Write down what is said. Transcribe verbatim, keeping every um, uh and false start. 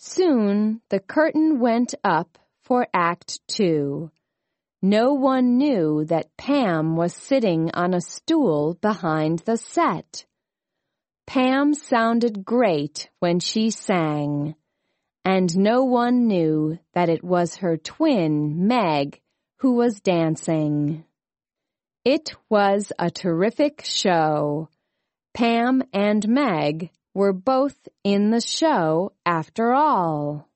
Soon the curtain went up for Act Two. No one knew that Pam was sitting on a stool behind the set. Pam sounded great when she sang, and no one knew that it was her twin, Meg, who was dancing. It was a terrific show. Pam and Meg were both in the show after all.